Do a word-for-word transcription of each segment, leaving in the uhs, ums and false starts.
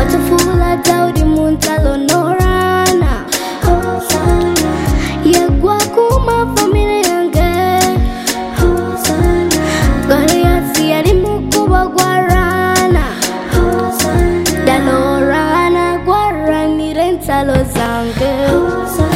Watafula Daudi Muntalo Norana Hosanna Yagwa kuma familia yange Hosanna Goliathi yali mukuba gwarana Hosanna Dalorana gwaranire ntalo zange Hosanna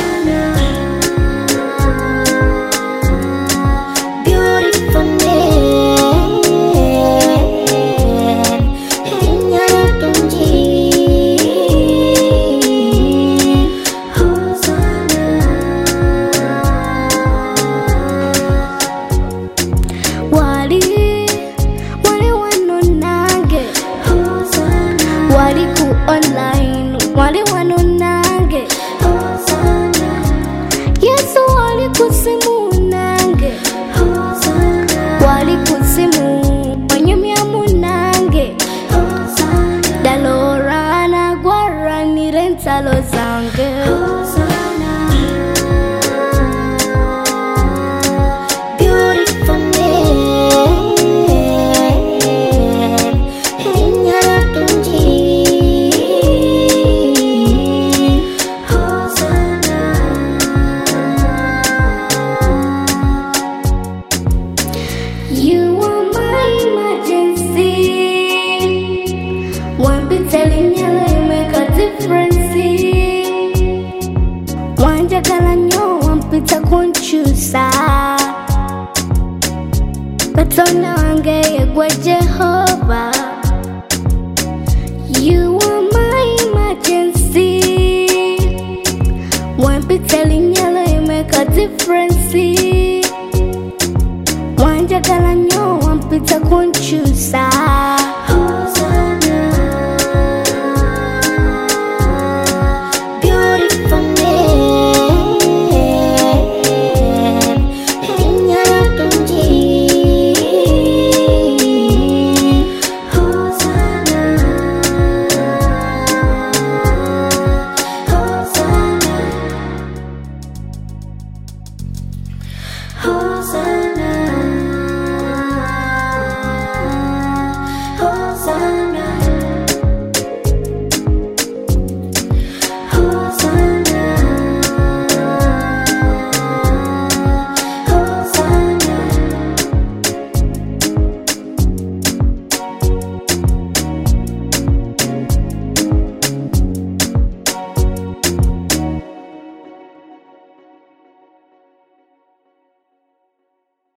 online wali wanonange Hosanna Yesu wali kusimu nange Hosanna wali kusimu wanyumya munange Hosanna Dalorana gwaranire ntalo zange Hosanna You are my emergency. One be telling you I make a difference. One jagala nyo, one pita kunchusa. Katona wange yegwe Jehovah. You are my emergency. One be telling you I make a difference. Jagala nyo wampita kunchu